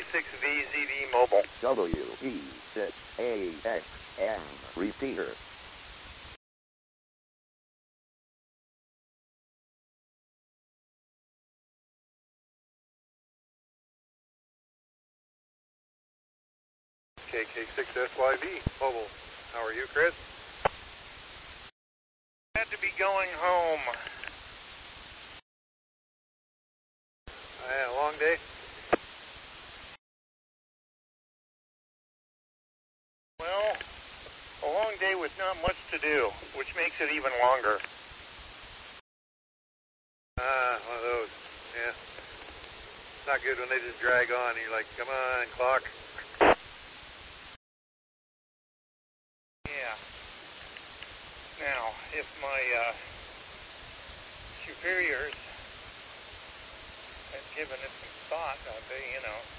KK6VZV mobile. WE6AXM repeater. KK6SYV mobile. How are you, Chris? Glad to be going home. I had a long day. Well, a long day with not much to do, which makes it even longer. One of those. Yeah. It's not good when they just drag on. You're like, come on, clock. Yeah. Now, if my superiors had given it some thought,